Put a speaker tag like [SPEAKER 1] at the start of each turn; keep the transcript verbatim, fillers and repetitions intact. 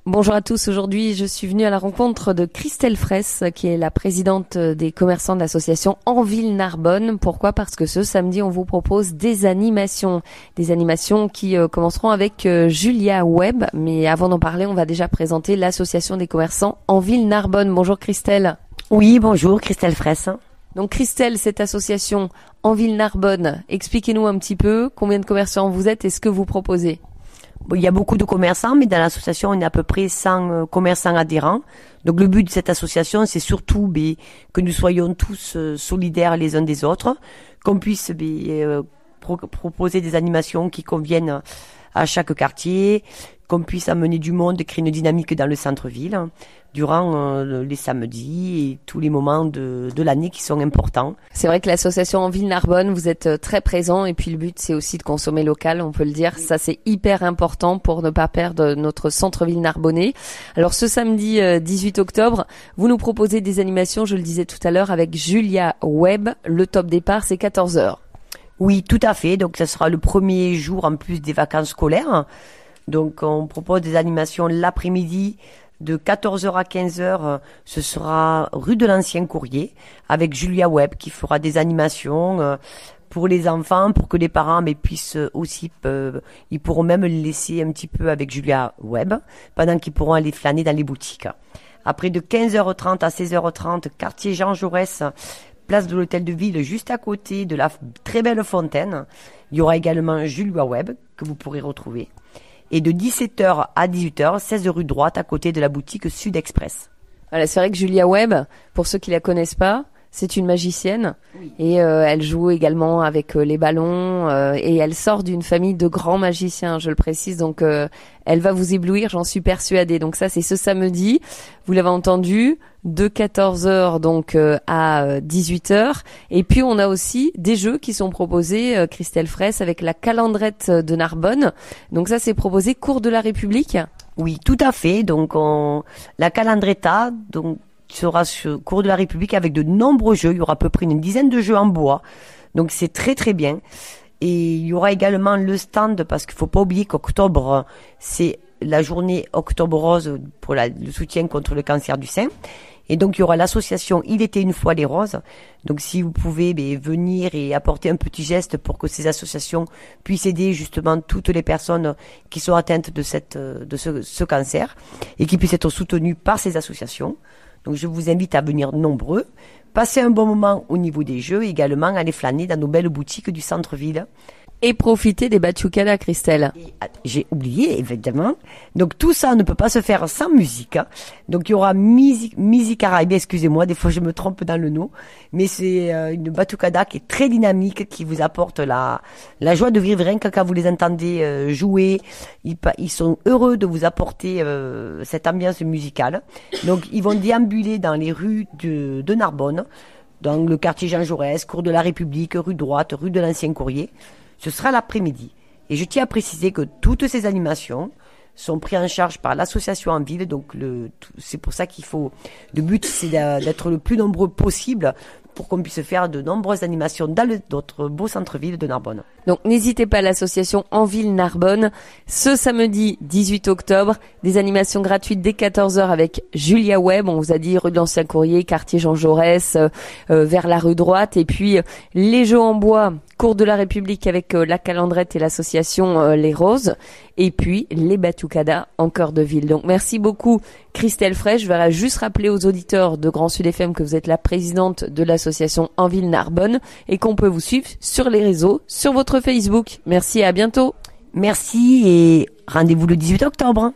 [SPEAKER 1] Bonjour à tous, aujourd'hui je suis venue à la rencontre de Christelle Fraisse qui est la présidente des commerçants de l'association Anville-Narbonne. Pourquoi ? Parce que ce samedi on vous propose des animations, des animations qui euh, commenceront avec euh, Julia Webb. Mais avant d'en parler, on va déjà présenter l'association des commerçants Anville-Narbonne. Bonjour Christelle.
[SPEAKER 2] Oui, bonjour, Christelle Fraisse.
[SPEAKER 1] Donc Christelle, cette association Anville-Narbonne, expliquez-nous un petit peu combien de commerçants vous êtes et ce que vous proposez.
[SPEAKER 2] Bon, il y a beaucoup de commerçants, mais dans l'association, on est à peu près cent euh, commerçants adhérents. Donc le but de cette association, c'est surtout ben, que nous soyons tous euh, solidaires les uns des autres, qu'on puisse ben, euh, pro- proposer des animations qui conviennent à chaque quartier, qu'on puisse amener du monde, créer une dynamique dans le centre-ville durant euh, les samedis et tous les moments de, de l'année qui sont importants.
[SPEAKER 1] C'est vrai que l'association Anville-Narbonne, vous êtes très présent et puis le but c'est aussi de consommer local, on peut le dire. Ça c'est hyper important pour ne pas perdre notre centre-ville narbonnais. Alors ce samedi euh, dix-huit octobre, vous nous proposez des animations, je le disais tout à l'heure, avec Julia Webb. Le top départ c'est quatorze heures.
[SPEAKER 2] Oui, tout à fait. Donc, ça sera le premier jour en plus des vacances scolaires. Donc, on propose des animations l'après-midi de quatorze heures à quinze heures. Ce sera rue de l'Ancien Courrier avec Julia Webb qui fera des animations pour les enfants, pour que les parents mais puissent aussi, euh, ils pourront même les laisser un petit peu avec Julia Webb pendant qu'ils pourront aller flâner dans les boutiques. Après, de quinze heures trente à seize heures trente, quartier Jean Jaurès, place de l'hôtel de ville, juste à côté de la très belle fontaine. Il y aura également Julia Webb, que vous pourrez retrouver. Et de dix-sept heures à dix-huit heures, seize rue droite, à côté de la boutique Sud Express.
[SPEAKER 1] Voilà, c'est vrai que Julia Webb, pour ceux qui la connaissent pas, c'est une magicienne. Oui. Et euh, elle joue également avec euh, les ballons euh, et elle sort d'une famille de grands magiciens, je le précise. Donc euh, elle va vous éblouir, j'en suis persuadée. Donc ça c'est ce samedi, vous l'avez entendu, de quatorze heures donc euh, à dix-huit heures. Et puis on a aussi des jeux qui sont proposés, euh, Christelle Fraisse, avec la calandrette de Narbonne. Donc ça c'est proposé cours de la République.
[SPEAKER 2] Oui, tout à fait. Donc on... la calandretta, donc sera sur cours de la République avec de nombreux jeux. Il y aura à peu près une dizaine de jeux en bois. Donc c'est très très bien. Et il y aura également le stand, parce qu'il faut pas oublier qu'octobre, c'est la journée Octobre Rose pour la, le soutien contre le cancer du sein. Et donc il y aura l'association Il était une fois les roses. Donc si vous pouvez ben, venir et apporter un petit geste pour que ces associations puissent aider justement toutes les personnes qui sont atteintes de cette de ce, ce cancer et qui puissent être soutenues par ces associations. Donc je vous invite à venir nombreux, passer un bon moment au niveau des jeux et également aller flâner dans nos belles boutiques du centre-ville.
[SPEAKER 1] Et profiter des batucadas, Christelle.
[SPEAKER 2] Et, j'ai oublié, évidemment. Donc tout ça ne peut pas se faire sans musique. Hein. Donc il y aura musique, musique arabe, excusez-moi, des fois je me trompe dans le nom. Mais c'est euh, une batucada qui est très dynamique, qui vous apporte la, la joie de vivre rien que quand vous les entendez euh, jouer. Ils, ils sont heureux de vous apporter euh, cette ambiance musicale. Donc ils vont déambuler dans les rues de, de Narbonne, dans le quartier Jean Jaurès, cours de la République, rue droite, rue de l'Ancien Courrier. Ce sera l'après-midi. Et je tiens à préciser que toutes ces animations sont prises en charge par l'association Anville. Donc le, c'est pour ça qu'il faut, le but c'est d'être le plus nombreux possible pour qu'on puisse faire de nombreuses animations dans le, notre beau centre-ville de Narbonne.
[SPEAKER 1] Donc n'hésitez pas à l'association Anville-Narbonne. Ce samedi dix-huit octobre, des animations gratuites dès quatorze heures avec Julia Webb. On vous a dit rue de l'Ancien Courrier, quartier Jean Jaurès, euh, euh, vers la rue droite. Et puis euh, les jeux en bois, cours de la République avec euh, la calandrette et l'association euh, Les Roses. Et puis les batucadas en cœur de ville. Donc merci beaucoup Christelle Fraisse. Je vais juste rappeler aux auditeurs de Grand Sud F M que vous êtes la présidente de l'association Anville-Narbonne et qu'on peut vous suivre sur les réseaux, sur votre Facebook. Merci et à bientôt.
[SPEAKER 2] Merci et rendez-vous le dix-huit octobre.